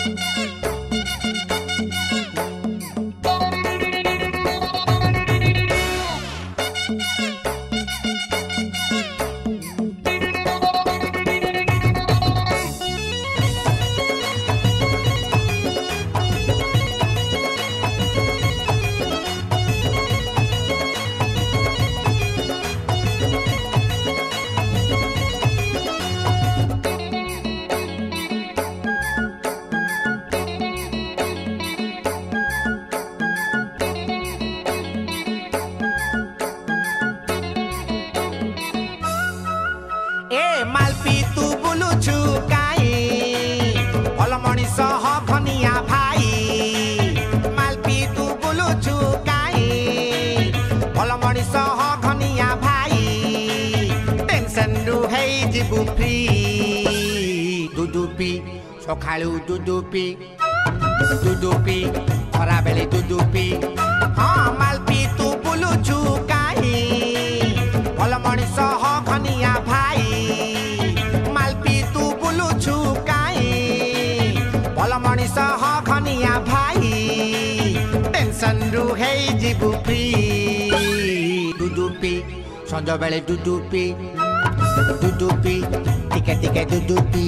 मालपी तू बुलुछु काई भल मनिष ह खनिया भाई मालपी तू बुलुछु काई भल मनिष ह खनिया भाई टेंशन रु है जीवु फ्री दुदुपी सखाळु दुदुपी दुदुपी खरा बेले दुदुपी हाँ मालपी तू बुलुछु काई भल मनिष ह खनिया भाई मनिष ह खनिया भाई टेंशन रु है जीवु फ्री दुदुपी संज बेले दुदुपी दुदुपी टिके टिके दुदुपी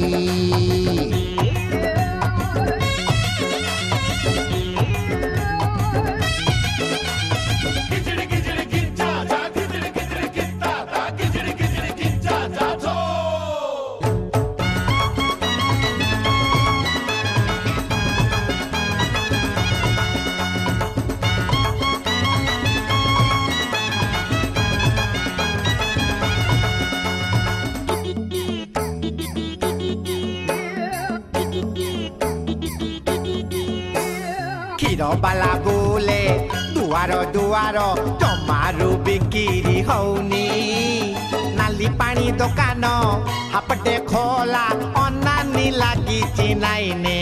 क्षीर बाला बोले दुआर दुआर जमारू बिक्री हौनी नाली पानी दुकान हापटे खोला अनानी लागी चिनाइने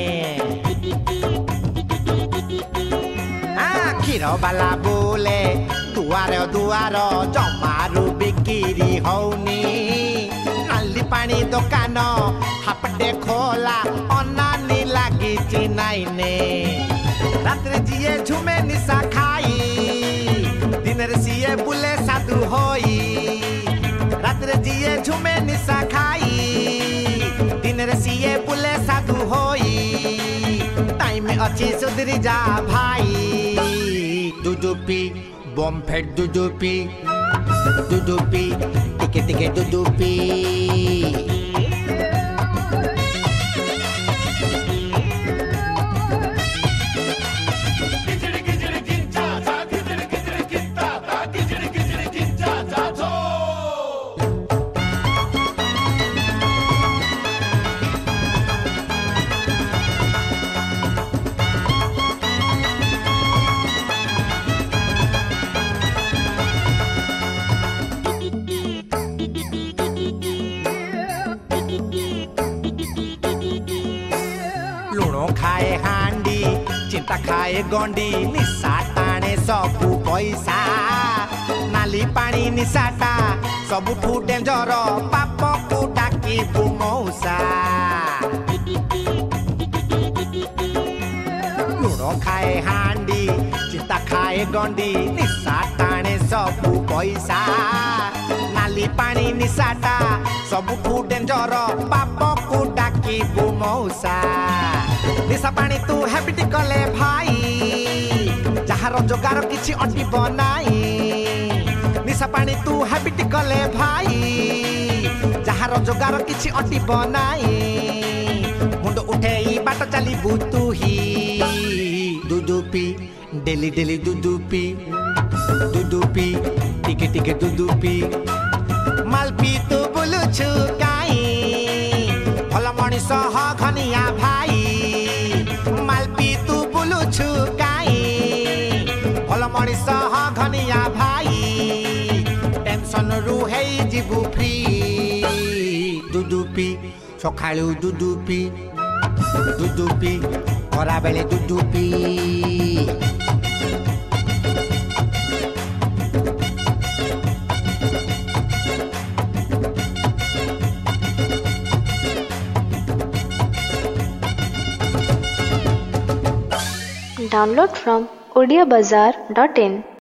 क्षीर बाला बोले दुआर दुआर जमारू बिक्री हौनी नाली पानी दुकान हापटे खोला अनानी लागी चिनाइने रात्रे जिए झुमे निशा खाई दिन रे सिए बुले साधु होई रात्रे जिए झुमे निशा खाई दिन रे सिए बुले साधु होई टाइम अच्छी सुधरी जा भाई दुदुपी बम फेट दुदुपी दुदुपी टिके टिके दुदुपी खाए हांडी चिंता खाए गंडी निशा टाणे सबु पैसा नाली पानी निशाटा सबुठू डेंजर पाप को डाकी मौसा लुण खाए हांडी चिंता खाए गंडी निशा टाणे सबु पैसा नाली पानी निशाटा सबुठू डेंजर पाप को डाकी मौसा निशा पानी तू हैबिट कले भाई जहार जोगार किछि अंटी बनाई निशा पानी तू हैबिट कले भाई जहार जोगार किछि अंटी बनाई मुंड उठेई बाट चली बुतु ही दुदुपी डेली डेली दुदुपी दुदुपी टिके टिके दुदुपी मालपी तू बुलुछु काई भल मनिष ह खनिया भाई मालपी तू बुलुछु काई भल मनिष ह खनिया भाई टेंशन रु है जीवु फ्री दुदुपी सखाळु दुदुपी दुदुपी खरा बेले दुदुपी Download from odiabazar.in.